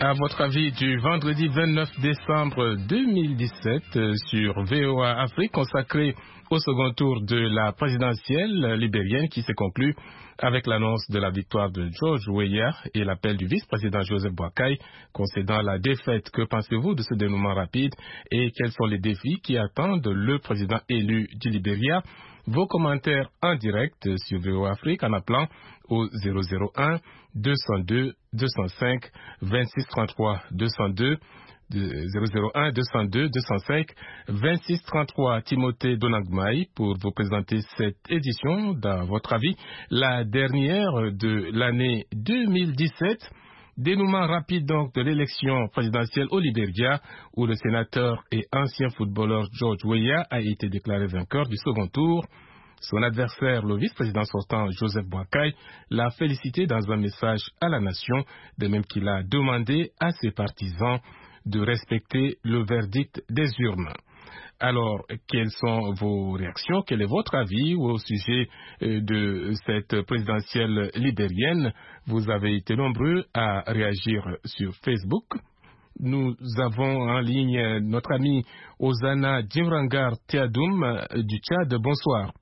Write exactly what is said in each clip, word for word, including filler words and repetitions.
À votre avis, du vendredi vingt-neuf décembre deux mille dix-sept sur V O A Afrique, consacré au second tour de la présidentielle libérienne qui s'est conclue avec l'annonce de la victoire de George Weah et l'appel du vice-président Joseph Boakai concédant la défaite. Que pensez-vous de ce dénouement rapide et quels sont les défis qui attendent le président élu du Libéria? Vos commentaires en direct sur V O A Afrique en appelant au zéro zéro un deux cent deux deux cent cinq vingt-six trente-trois deux cent deux zéro zéro un deux cent deux deux cent cinq vingt-six trente-trois. Timothée Donagmaï pour vous présenter cette édition, dans votre avis, la dernière de l'année deux mille dix-sept. Dénouement rapide donc de l'élection présidentielle au Libéria où le sénateur et ancien footballeur George Weah a été déclaré vainqueur du second tour. Son adversaire, le vice-président sortant Joseph Boakai, l'a félicité dans un message à la nation, de même qu'il a demandé à ses partisans de respecter le verdict des urnes. Alors, quelles sont vos réactions? Quel est votre avis au sujet de cette présidentielle libérienne? Vous avez été nombreux à réagir sur Facebook. Nous avons en ligne notre ami Ozana Djimrangar Tiadoum du Tchad. Bonsoir.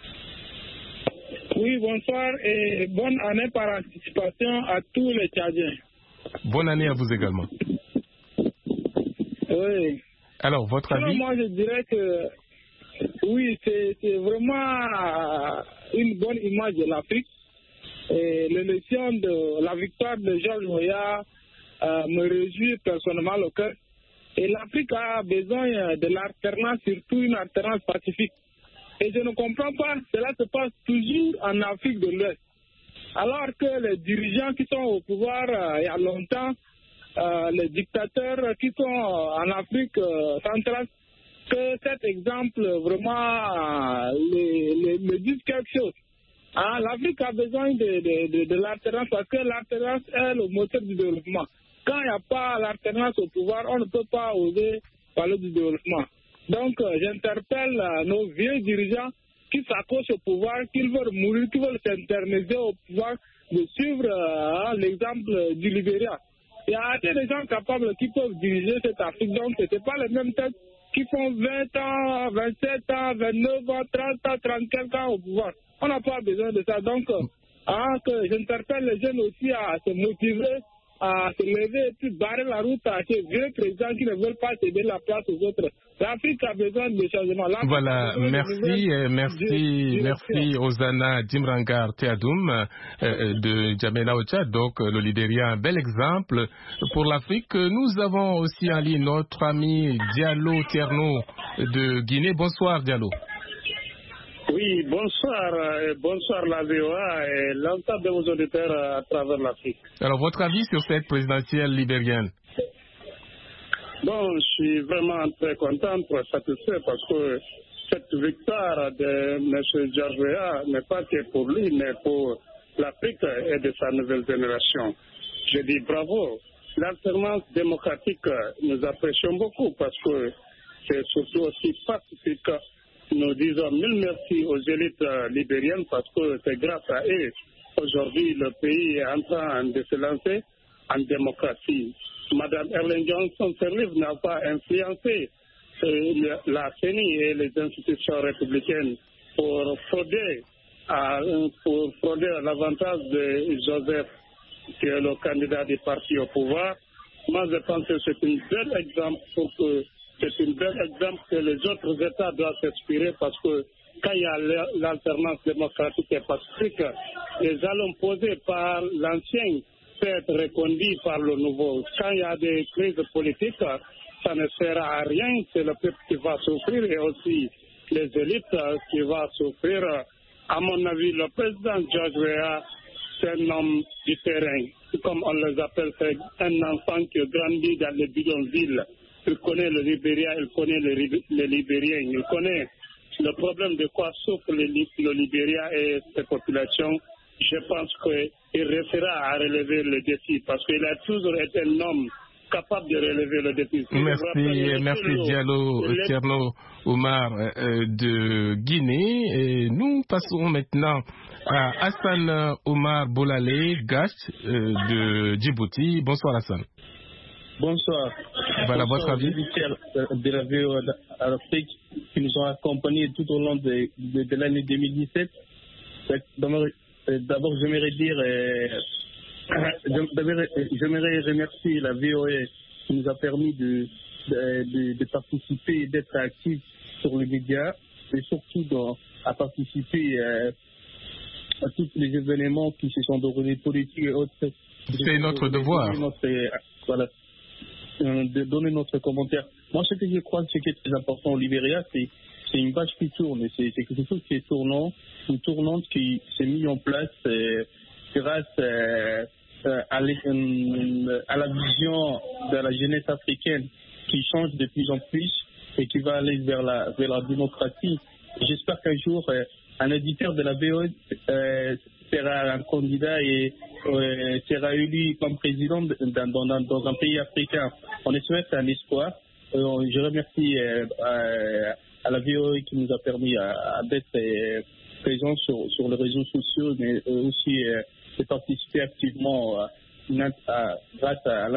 Oui, bonsoir et bonne année par anticipation à tous les Tchadiens. Bonne année à vous également. Oui. Alors, votre Alors, avis? moi, je dirais que oui, c'est vraiment une bonne image de l'Afrique. Et l'élection de la victoire de George Weah euh, me réjouit personnellement au cœur. Et l'Afrique a besoin de l'alternance, surtout une alternance pacifique. Et je ne comprends pas, cela se passe toujours en Afrique de l'Ouest. Alors que les dirigeants qui sont au pouvoir euh, il y a longtemps, Euh, les dictateurs qui sont en Afrique euh, centrale, que cet exemple vraiment euh, les, les, les dit quelque chose. Hein, l'Afrique a besoin de, de, de, de l'alternance parce que l'alternance est le moteur du développement. Quand il n'y a pas l'alternance au pouvoir, on ne peut pas oser parler du développement. Donc euh, j'interpelle euh, nos vieux dirigeants qui s'accrochent au pouvoir, qui veulent mourir, qui veulent s'interniser au pouvoir, de suivre euh, l'exemple du Libéria. Il y a des gens capables qui peuvent diriger cette Afrique, donc ce n'est pas les mêmes têtes qui font vingt ans, vingt-sept ans, vingt-neuf ans, trente ans, trente-quatre ans au pouvoir. On n'a pas besoin de ça. Donc, hein, que j'interpelle les jeunes aussi à se motiver, à se lever et puis barrer la route à ces vieux présidents qui ne veulent pas céder la place aux autres. L'Afrique a besoin de changement. Voilà, merci, euh, merci, merci Ozana Djimrangar Tiadoum euh, de Djamena au Tchad. Donc, le Libéria, un bel exemple pour l'Afrique. Nous avons aussi en ligne notre ami Diallo Tierno de Guinée. Bonsoir Diallo. Oui, bonsoir, euh, bonsoir la V O A et l'ensemble de vos auditeurs à travers l'Afrique. Alors, votre avis sur cette présidentielle libérienne? Bon, je suis vraiment très content, très satisfait parce que cette victoire de M. George Weah n'est pas que pour lui, mais pour l'Afrique et de sa nouvelle génération. Je dis bravo. L'alternance démocratique, nous apprécions beaucoup parce que c'est surtout aussi pacifique. Nous disons mille merci aux élites libériennes parce que c'est grâce à eux. Aujourd'hui, le pays est en train de se lancer en démocratie. Madame Ellen Johnson Sirleaf n'a pas influencé euh, la C E N I et les institutions républicaines pour frauder à, pour frauder à l'avantage de Joseph, qui est le candidat du parti au pouvoir. Moi, je pense que c'est un bel exemple pour que c'est un bel exemple que les autres États doivent s'inspirer parce que quand il y a l'alternance démocratique et pacifique, les jalons posés par l'ancien peut être reconduit par le nouveau. Quand il y a des crises politiques, ça ne sert à rien, c'est le peuple qui va souffrir et aussi les élites qui vont souffrir. À mon avis, le président George Weah, c'est un homme du terrain. Comme on les appelle, c'est un enfant qui grandit dans les bidonvilles. Il connaît le Libéria, il connaît les Libériens, il connaît le problème de quoi souffre le, le Libéria et ses populations. Je pense qu'il restera à relever le défi parce qu'il a toujours été un homme capable de relever le défi. Merci, merci Diallo Tierno Omar euh, de Guinée. Et nous passons maintenant à Hassan Omar Boulale Gash euh, de Djibouti. Bonsoir Hassan. Bonsoir. Voilà, Bonsoir votre avis? De la V O A à l'Afrique qui nous ont accompagnés tout au long de, de, de l'année deux mille dix-sept. D'abord, j'aimerais dire, euh, j'aimerais remercier la V O A qui nous a permis de, de, de, de participer et d'être actifs sur les médias et surtout dans, à participer euh, à tous les événements qui se sont déroulés, politiques et autres. C'est notre devoir. Notre, euh, voilà, euh, de donner notre commentaire. Moi, ce que je crois, ce qui est très important au Libéria, c'est c'est une page qui tourne. C'est quelque chose qui est tournant, une tournante qui s'est mise en place euh, grâce euh, à, les, euh, à la vision de la jeunesse africaine qui change de plus en plus et qui va aller vers la, vers la démocratie. J'espère qu'un jour, euh, un éditeur de la V O A euh, sera un candidat et euh, sera élu comme président dans, dans, dans un pays africain. On espère que c'est un espoir. Euh, je remercie euh, euh, à la V O A qui nous a permis d'être euh, présents sur, sur les réseaux sociaux, mais euh, aussi euh, de participer activement euh, à, grâce à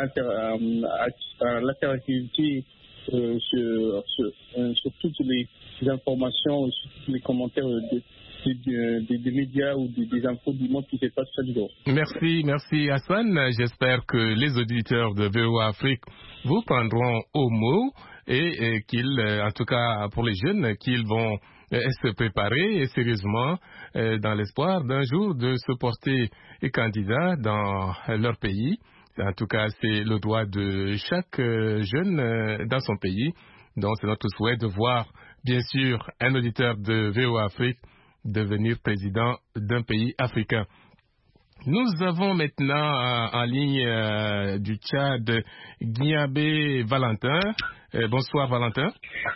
l'interactivité euh, sur, sur, euh, sur toutes les informations, sur tous les commentaires de, Des, des, des médias ou des, des infos du monde qui se passent chaque jour. Merci, merci Hassan. J'espère que les auditeurs de V O A Afrique vous prendront au mot et, et qu'ils, en tout cas pour les jeunes, qu'ils vont se préparer sérieusement dans l'espoir d'un jour de se porter candidat dans leur pays. En tout cas, c'est le droit de chaque jeune dans son pays. Donc, c'est notre souhait de voir, bien sûr, un auditeur de V O A Afrique devenir président d'un pays africain. Nous avons maintenant euh, en ligne euh, du Tchad Guiabé Valentin. Euh, bonsoir Valentin.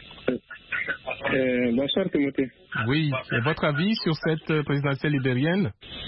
Euh, bonsoir Timothée. Oui, et votre avis sur cette présidentielle libérienne?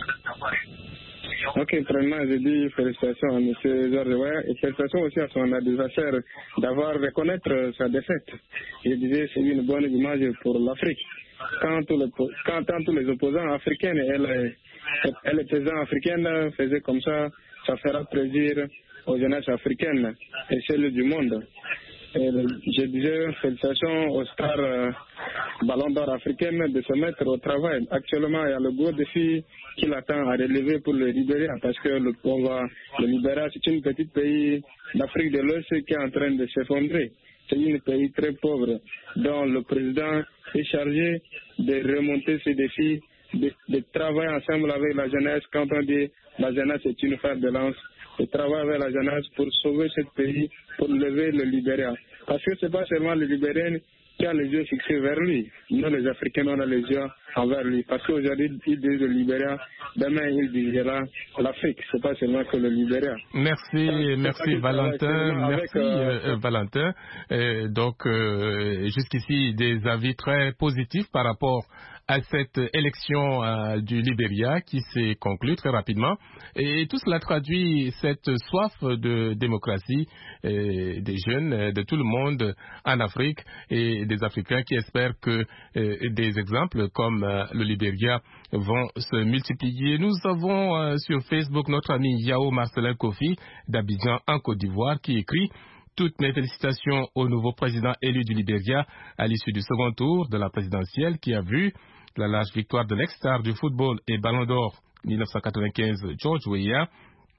Ok, premièrement, je dis félicitations à M. Georges Weah et félicitations aussi à son adversaire d'avoir reconnaître sa défaite. Je disais c'est une bonne image pour l'Afrique. Quand tous les, quand, quand tous les opposants africains et les, et les présidents africains faisaient comme ça, ça fera plaisir aux jeunesses africaines et celles du monde. Et je disais félicitations aux stars euh, ballon d'or africaines de se mettre au travail. Actuellement, il y a le gros défi qui l'attend à relever pour le Libéria parce que le, va, le Libéria, c'est un petit pays d'Afrique de l'Ouest qui est en train de s'effondrer. C'est un pays très pauvre dont le président est chargé de remonter ces défis, de, de travailler ensemble avec la jeunesse. Quand on dit la jeunesse est une fer de lance, de travailler avec la jeunesse pour sauver ce pays, pour lever le Libéria. Parce que ce n'est pas seulement le Libérien qui a les yeux fixés vers lui. Nous, les Africains, on a les yeux envers lui. Parce qu'aujourd'hui, il dit le Libéria, demain, il dira l'Afrique. Ce n'est pas seulement que le Libéria. Merci, Ça, merci Valentin. Merci euh, euh, Valentin. Et donc, euh, jusqu'ici, des avis très positifs par rapport à cette élection euh, du Libéria qui s'est conclue très rapidement. Et tout cela traduit cette soif de démocratie euh, des jeunes, euh, de tout le monde en Afrique et des Africains qui espèrent que euh, des exemples comme euh, le Libéria vont se multiplier. Nous avons euh, sur Facebook notre ami Yao Marcelin Kofi d'Abidjan en Côte d'Ivoire qui écrit: toutes mes félicitations au nouveau président élu du Libéria à l'issue du second tour de la présidentielle qui a vu la large victoire de l'ex-star du football et ballon d'or mille neuf cent quatre-vingt-quinze George Weah.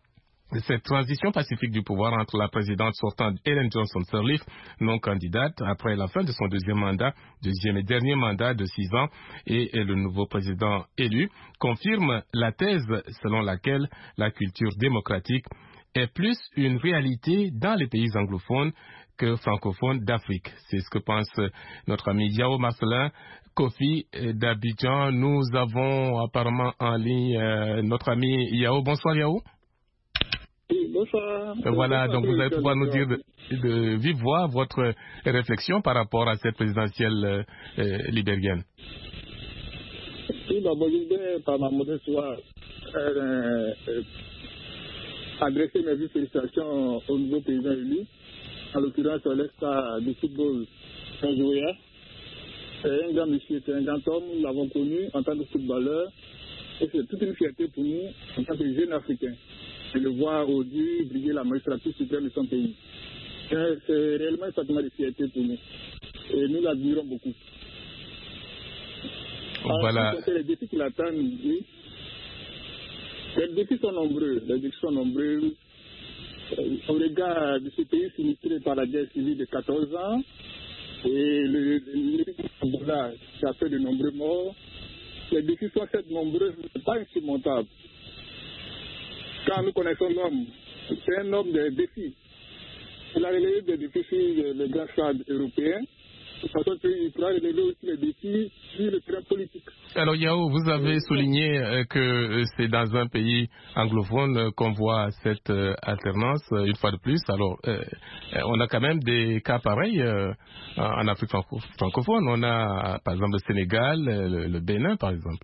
Cette transition pacifique du pouvoir entre la présidente sortante Ellen Johnson Sirleaf, non candidate après la fin de son deuxième mandat, deuxième et dernier mandat de six ans, et, et le nouveau président élu, confirme la thèse selon laquelle la culture démocratique est plus une réalité dans les pays anglophones que francophones d'Afrique. C'est ce que pense notre ami Yao Marcelin Kofi d'Abidjan. Nous avons apparemment en ligne euh, notre ami Yao. Bonsoir Yao. Oui, bonsoir. Voilà, bonsoir, donc vous allez pouvoir nous dire de, de... de vive voix votre réflexion par rapport à cette présidentielle euh, euh, libérienne. Oui, d'abord, je voudrais, par ma modeste voix, euh, euh, adresser mes félicitations au nouveau président élu, en l'occurrence l'ex-star du football, Georges Weah. C'est un grand monsieur, c'est un grand homme, nous l'avons connu en tant que footballeur, et c'est toute une fierté pour nous en tant que jeunes Africains. de le voir aujourd'hui briller la magistrature suprême de son pays. C'est, c'est réellement un sentiment de fierté pour nous. Et nous l'admirons beaucoup. Voilà. Alors, les défis qui l'attendent, oui. Les défis sont nombreux. Les défis sont nombreux. On regarde ce pays sinistré par la guerre civile de quatorze ans. Et le, le, le là, ça fait de nombreux morts. Les défis sont certes nombreux, mais ce n'est pas insurmontable. Quand nous connaissons l'homme, c'est un homme de défis. Il a relevé des défis sur les grands stades européens. De façon qu'il pourra relever aussi les défis sur le terrain politique. Alors Yao, vous avez souligné euh, que c'est dans un pays anglophone euh, qu'on voit cette euh, alternance euh, une fois de plus. Alors, euh, on a quand même des cas pareils euh, en Afrique franco- francophone. On a par exemple le Sénégal, le, le Bénin par exemple.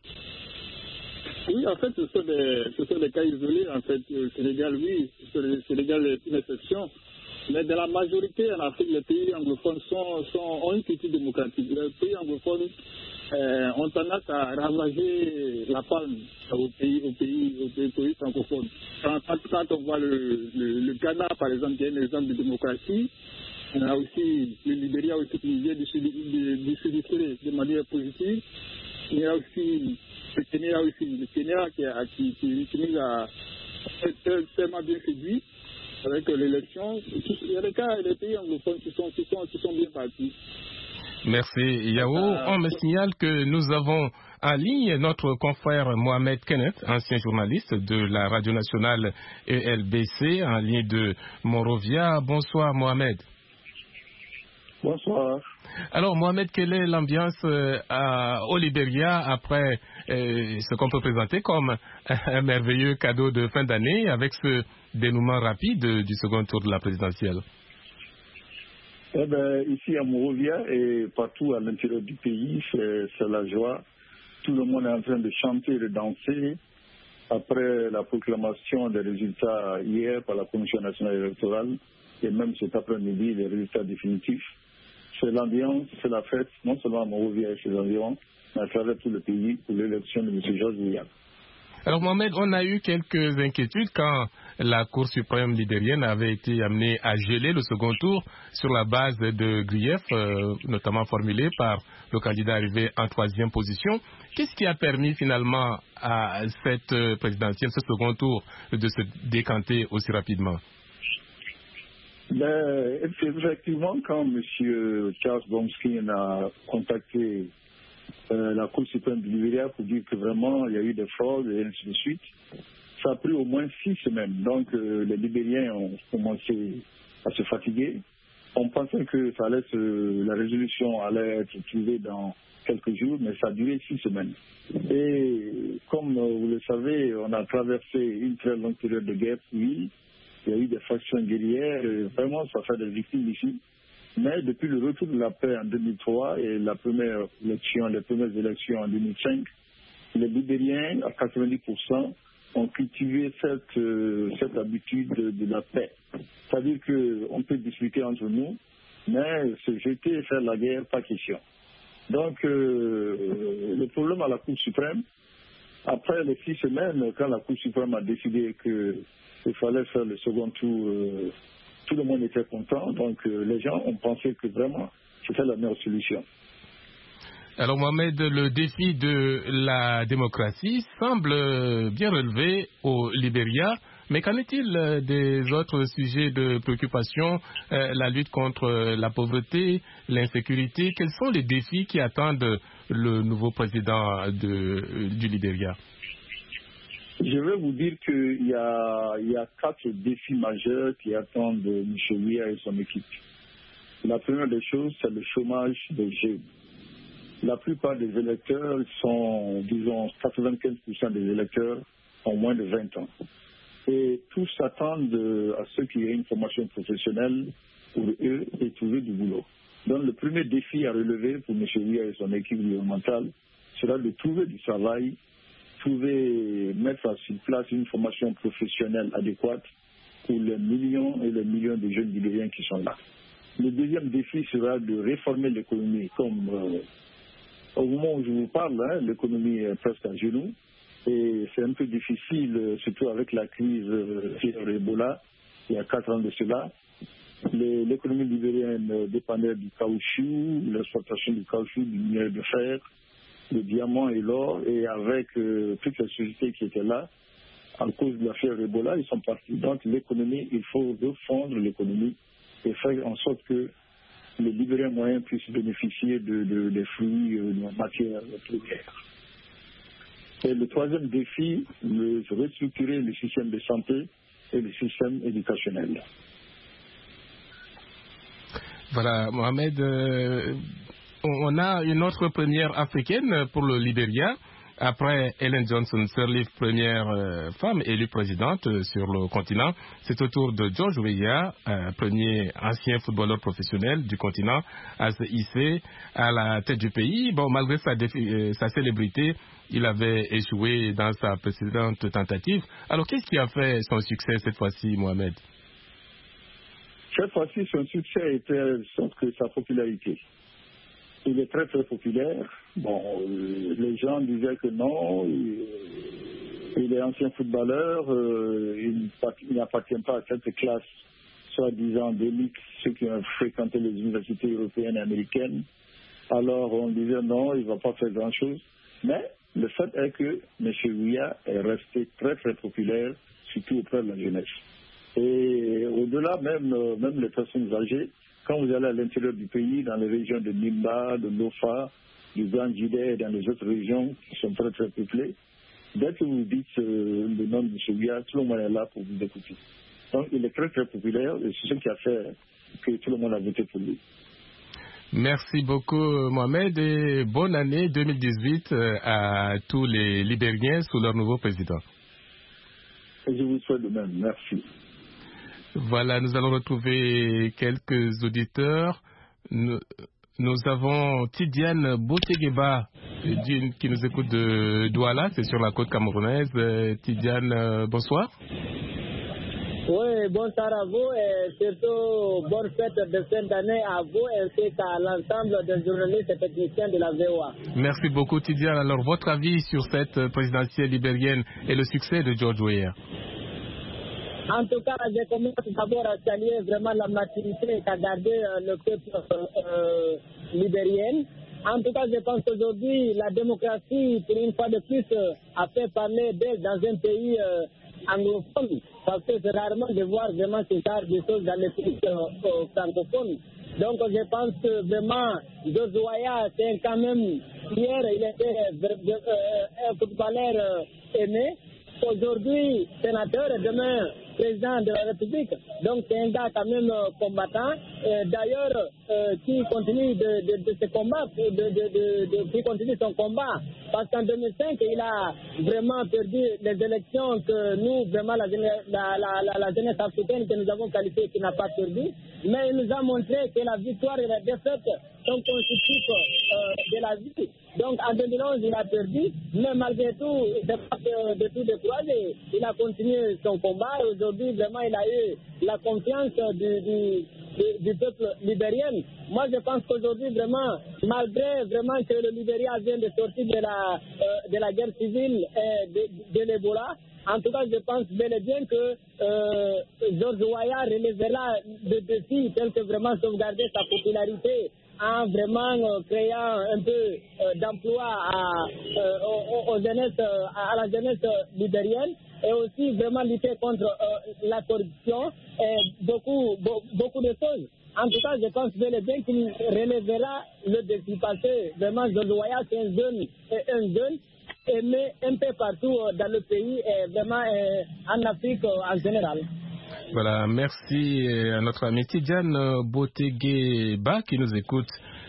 Oui, en fait, ce sont des, ce sont des cas isolés. En fait, le Sénégal, oui, le Sénégal est une exception. Mais dans la majorité en Afrique, les pays anglophones sont, sont, ont une critique démocratique. Les pays anglophones euh, ont tendance à ravager la palme aux pays, aux pays, aux pays, aux pays francophones. Quand, quand on voit le, le, le Ghana, par exemple, qui est un exemple de démocratie, on a aussi le Libéria aussi qui vient de s'illustrer de manière positive. Il y a aussi le Kenya aussi, le Kenya qui, a, qui, qui, qui nous a tellement bien séduit avec l'élection. Il y a des cas, les pays anglophones qui sont, qui sont, qui sont bien partis. Merci Yao. On me signale que nous avons en ligne notre confrère Mohamed Kenneth, ancien journaliste de la radio nationale E L B C, en ligne de Monrovia. Bonsoir Mohamed. Bonsoir. Alors Mohamed, quelle est l'ambiance euh, à, au Libéria après euh, ce qu'on peut présenter comme un merveilleux cadeau de fin d'année avec ce dénouement rapide du second tour de la présidentielle? Eh ben, ici à Monrovia et partout à l'intérieur du pays, c'est, c'est la joie. Tout le monde est en train de chanter et de danser après la proclamation des résultats hier par la Commission nationale électorale et même cet après-midi les résultats définitifs. C'est l'ambiance, c'est la fête, non seulement à Monrovia et ses environs, mais à travers tout le pays pour l'élection de M. Georges Weah. Alors Mohamed, on a eu quelques inquiétudes quand la Cour suprême libérienne avait été amenée à geler le second tour sur la base de griefs, euh, notamment formulés par le candidat arrivé en troisième position. Qu'est-ce qui a permis finalement à cette présidentielle, ce second tour, de se décanter aussi rapidement? Ben, effectivement, quand M. Charles Bomskin a contacté euh, la Cour suprême du Libéria pour dire que vraiment il y a eu des fraudes et ainsi de suite, ça a pris au moins six semaines. Donc euh, les Libériens ont commencé à se fatiguer. On pensait que ça allait se, la résolution allait être trouvée dans quelques jours, mais ça a duré six semaines. Et comme euh, vous le savez, on a traversé une très longue période de guerre civile. Il y a eu des factions guerrières, et vraiment ça fait des victimes ici. Mais depuis le retour de la paix en deux mille trois et la première élection, les premières élections en deux mille cinq, les Libériens, à quatre-vingt-dix pour cent, ont cultivé cette, euh, cette habitude de, de la paix. C'est-à-dire qu'on peut discuter entre nous, mais se jeter et faire la guerre, pas question. Donc, euh, le problème à la Cour suprême, après les six semaines, quand la Cour suprême a décidé que il fallait faire le second tour, euh, tout le monde était content, donc euh, les gens ont pensé que vraiment c'était la meilleure solution. Alors Mohamed, le défi de la démocratie semble bien relevé au Libéria, mais qu'en est-il des autres sujets de préoccupation, euh, la lutte contre la pauvreté, l'insécurité? Quels sont les défis qui attendent le nouveau président de, du Libéria? Je vais vous dire qu'il y a, il y a quatre défis majeurs qui attendent M. Weah et son équipe. La première des choses, c'est le chômage des jeunes. La plupart des électeurs sont, disons, quatre-vingt-quinze pour cent des électeurs ont moins de vingt ans. Et tous s'attendent à ceux qui aient une formation professionnelle pour eux et trouver du boulot. Donc le premier défi à relever pour M. Weah et son équipe gouvernementale sera de trouver du travail, trouver, mettre sur place une formation professionnelle adéquate pour les millions et les millions de jeunes Libériens qui sont là. Le deuxième défi sera de réformer l'économie. Comme euh, au moment où je vous parle, hein, l'économie est presque à genoux. Et c'est un peu difficile, surtout avec la crise euh, fièvre Ebola, il y a quatre ans de cela. Les, l'économie libérienne dépendait du caoutchouc, l'exploitation du caoutchouc, du minerai de fer, le diamant et l'or. Et avec euh, toutes les sociétés qui étaient là, à cause de la fièvre Ebola, ils sont partis. Donc l'économie, il faut refondre l'économie et faire en sorte que les Libériens moyens puissent bénéficier de, de, des fruits euh, de la matière première. Et le troisième défi, le, restructurer le système de santé et le système éducationnel. Voilà, Mohamed, euh, on a une autre première africaine pour le Libéria. Après Ellen Johnson Sirleaf, première euh, femme élue présidente euh, sur le continent, c'est au tour de George Weah, euh, premier ancien footballeur professionnel du continent, à se hisser à la tête du pays. Bon, malgré sa, défi- euh, sa célébrité, il avait échoué dans sa précédente tentative. Alors, qu'est-ce qui a fait son succès cette fois-ci, Mohamed? Cette fois-ci, son succès était sauf que sa popularité. Il est très très populaire. Bon, euh, les gens disaient que non, il, il est ancien footballeur, euh, il, il n'appartient pas à cette classe, soi-disant d'élite, ceux qui ont fréquenté les universités européennes et américaines. Alors on disait non, il ne va pas faire grand-chose. Mais le fait est que M. Weah est resté très très populaire, surtout auprès de la jeunesse. Et au-delà, même, euh, même les personnes âgées, quand vous allez à l'intérieur du pays, dans les régions de Nimba, de Lofa, du Grand Jidé et dans les autres régions qui sont très très peuplées, dès que vous dites euh, le nom de M. Weah, tout le monde est là pour vous écouter. Donc il est très très populaire et c'est ce qui a fait que tout le monde a voté pour lui. Merci beaucoup, Mohamed, et bonne année deux mille dix-huit à tous les Libériens sous leur nouveau président. Et je vous souhaite de même. Merci. Voilà, nous allons retrouver quelques auditeurs. Nous, nous avons Tidiane Botegeba qui nous écoute de Douala, c'est sur la côte camerounaise. Tidiane, bonsoir. Oui, bonsoir à vous et surtout bonne fête de fin d'année à vous ainsi qu'à l'ensemble des journalistes et techniciens de la V O A. Merci beaucoup, Tidiane. Alors, votre avis sur cette présidentielle libérienne et le succès de George Weah? En tout cas, je commence d'abord à saluer vraiment la maturité qu'a gardé euh, le peuple euh, libérien. En tout cas, je pense qu'aujourd'hui, la démocratie, pour une fois de plus, euh, a fait parler d'elle dans un pays euh, anglophone, parce que c'est rarement de voir vraiment ce genre de choses dans les pays euh, francophones. Donc, je pense que vraiment, George Weah, c'est quand même, hier, il était euh, un footballeur euh, aimé. Aujourd'hui, sénateur et demain, président de la République. Donc, c'est un gars quand même euh, combattant. Euh, d'ailleurs, euh, qui continue de, de, de se combattre, de, de, de, de, qui continue son combat. Parce qu'en deux mille cinq, il a vraiment perdu les élections que nous, vraiment, la, la, la, la, la jeunesse africaine que nous avons qualifiée, qui n'a pas perdu. Mais il nous a montré que la victoire et la défaite sont constitutifs euh, de la vie. Donc, en deux mille onze, il a perdu, mais malgré tout, il n'est pas de, de tout découragé. Il a continué son combat et aujourd'hui, vraiment, il a eu la confiance du, du, du, du peuple libérien. Moi, je pense qu'aujourd'hui, vraiment, malgré vraiment que le Libéria vient de sortir de la, euh, de la guerre civile et de, de l'Ebola, en tout cas, je pense bel et bien que euh, George Weah relèvera le défi tel que vraiment sauvegarder sa popularité en vraiment euh, créant un peu euh, d'emploi à, euh, aux, aux jeunesse, euh, à la jeunesse libérienne et aussi vraiment lutter contre euh, la corruption et beaucoup, be, beaucoup de choses. En tout cas, je pense bel et bien qu'il relèvera le défi passé. Vraiment, George Weah, c'est un jeune et un jeune aimé un peu partout dans le pays et vraiment euh, en Afrique en général. Voilà, merci à notre ami Tidiane Botegeba qui nous écoute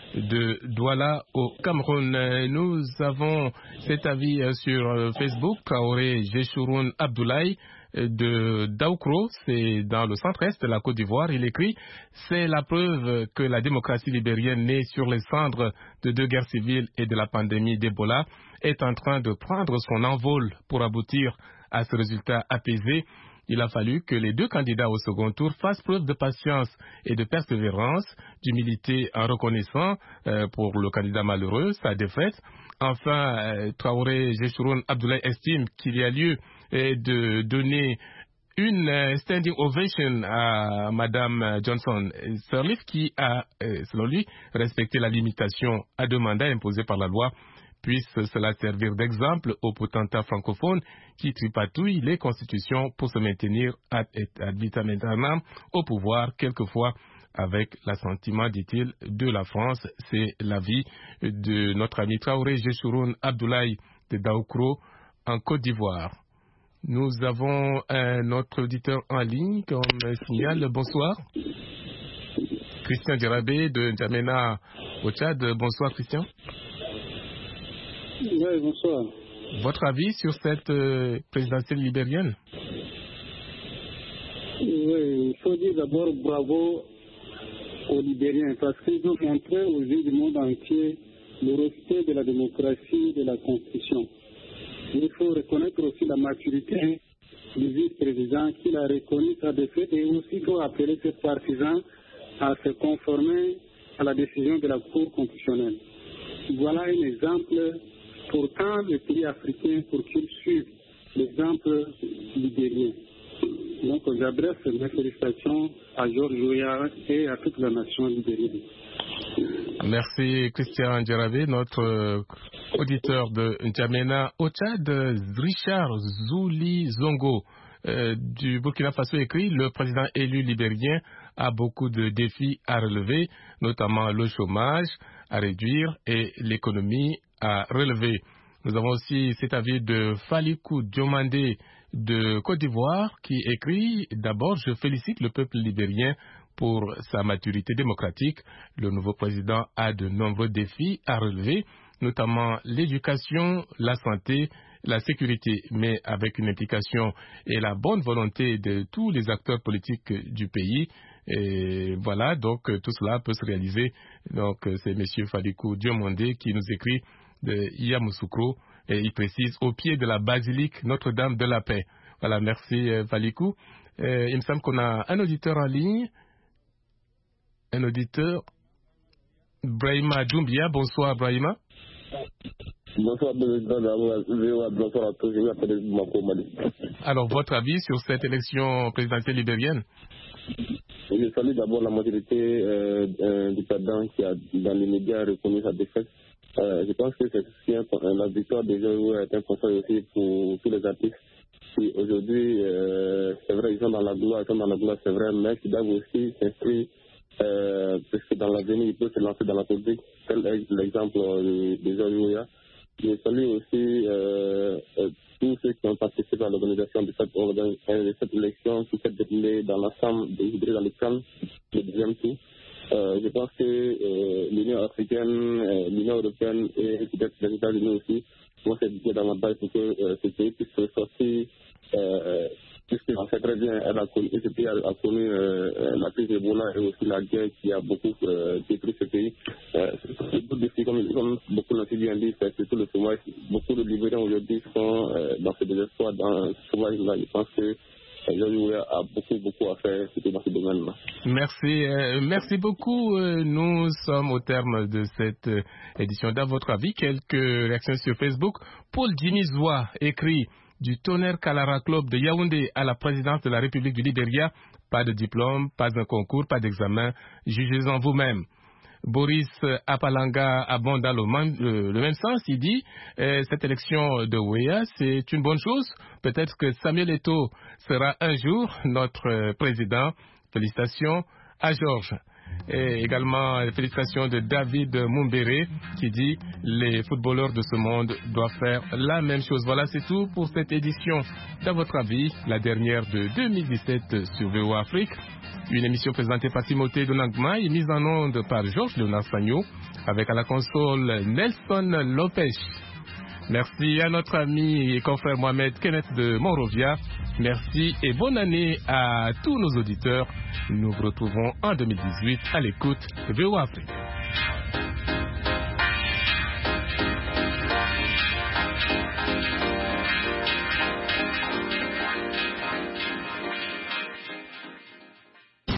de Douala au Cameroun. Nous avons cet avis sur Facebook. Traoré Jeshurun Abdoulaye de Daoukro, c'est dans le centre-est de la Côte d'Ivoire. Il écrit « C'est la preuve que la démocratie libérienne née sur les cendres de deux guerres civiles et de la pandémie d'Ebola est en train de prendre son envol pour aboutir à ce résultat apaisé. Il a fallu que les deux candidats au second tour fassent preuve de patience et de persévérance, d'humilité en reconnaissant euh, pour le candidat malheureux sa défaite. Enfin, euh, Traoré Jeshurun Abdoulaye estime qu'il y a lieu euh, de donner une euh, standing ovation à Madame Johnson Sirleaf qui a, euh, selon lui, respecté la limitation à deux mandats imposée par la loi. Puisse cela servir d'exemple aux potentats francophones qui tripatouillent les constitutions pour se maintenir ad vitam aeternam au pouvoir, quelquefois avec l'assentiment, dit-il, de la France. C'est l'avis de notre ami Traoré Jeshurun Abdoulaye de Daoukro en Côte d'Ivoire. Nous avons un autre auditeur en ligne qu'on me signale. Bonsoir. Christian Djerabé de N'Djamena au Tchad. Bonsoir Christian. Oui, bonsoir. Votre avis sur cette euh, présidentielle libérienne? Oui, il faut dire d'abord bravo aux Libériens parce qu'ils ont montré aux yeux du monde entier le respect de la démocratie et de la Constitution. Il faut reconnaître aussi la maturité du vice-président qu'il a reconnu sa défaite et aussi il faut appeler ses partisans à se conformer à la décision de la Cour constitutionnelle. Voilà un exemple pour tant de pays africains pour qu'ils suivent l'exemple libérien. Donc j'adresse mes félicitations à Georges Weah et à toute la nation libérienne. Merci Christian Djerabé, notre euh, auditeur de N'Djamena au Tchad. Richard Zouli Zongo euh, du Burkina Faso écrit: le président élu libérien a beaucoup de défis à relever, notamment le chômage à réduire et l'économie à relever. Nous avons aussi cet avis de Falikou Diomandé de Côte d'Ivoire qui écrit: d'abord, je félicite le peuple libérien pour sa maturité démocratique. Le nouveau président a de nombreux défis à relever, notamment l'éducation, la santé, la sécurité, mais avec une implication et la bonne volonté de tous les acteurs politiques du pays. Et voilà, donc tout cela peut se réaliser. Donc c'est M. Falikou Diomandé qui nous écrit de Yamoussoukro et il précise: au pied de la basilique Notre-Dame de la Paix. Voilà, merci Falikou. Euh, il me semble qu'on a un auditeur en ligne. Un auditeur, Brahima Doumbia. Bonsoir Brahima. Bonsoir, bonsoir à tous. Je m'appelle Mako Mali. Alors, votre avis sur cette élection présidentielle libérienne? Je salue d'abord la majorité euh, euh, du perdant qui a dans les médias reconnu sa défaite. Euh, je pense que c'est aussi un, la victoire de Georges est un conseil aussi pour tous les artistes qui aujourd'hui, euh, c'est vrai, ils sont dans la gloire, ils sont dans la gloire, c'est vrai, mais qui doivent aussi s'inscrire, euh, parce que dans l'avenir, ils peuvent se lancer dans la politique. Tel est l'exemple de, de Georges. Je salue aussi euh, euh, tous ceux qui ont participé à l'organisation de cette, de cette élection qui s'est déroulée dans l'ensemble des dans le camp, le deuxième tour. Euh, je pense que euh, l'Union africaine, euh, l'Union européenne et peut-être les États-Unis aussi vont s'éduquer davantage pour que euh, ce pays puisse sortir, euh, puisqu'on sait très bien, elle a connu, ce pays a, a connu euh, la crise d'Ebola et aussi la guerre qui a beaucoup euh, détruit ce pays. Euh, c'est tout défi, comme, comme beaucoup l'ont si bien dit, c'est surtout le chômage. Beaucoup de Libériens aujourd'hui sont euh, dans ce désespoir, dans ce chômage-là. Je pense que Georges a beaucoup, beaucoup à faire, surtout dans ce domaine-là. Merci, euh, merci beaucoup. Euh, nous sommes au terme de cette euh, édition. Dans votre avis, quelques réactions sur Facebook. Paul Jimmy Zoua écrit: du Tonnerre Kalara Club de Yaoundé à la présidence de la République du Libéria, pas de diplôme, pas un concours, pas d'examen, jugez-en vous-même. Boris Apalanga abonde dans le même, euh, le même sens. Il dit euh, cette élection de Weah, c'est une bonne chose. Peut-être que Samuel Eto'o sera un jour notre euh, président. Félicitations à Georges. Et également félicitations de David Mumbere qui dit les footballeurs de ce monde doivent faire la même chose. Voilà, c'est tout pour cette édition. Dans votre avis, la dernière de deux mille dix-sept sur V O A Afrique. Une émission présentée par Timothée Donagma et mise en onde par Georges Léonard Sagno avec à la console Nelson Lopez. Merci à notre ami et confrère Mohamed Kenneth de Monrovia. Merci et bonne année à tous nos auditeurs. Nous nous retrouvons en deux mille dix-huit à l'écoute de V O A Afrique.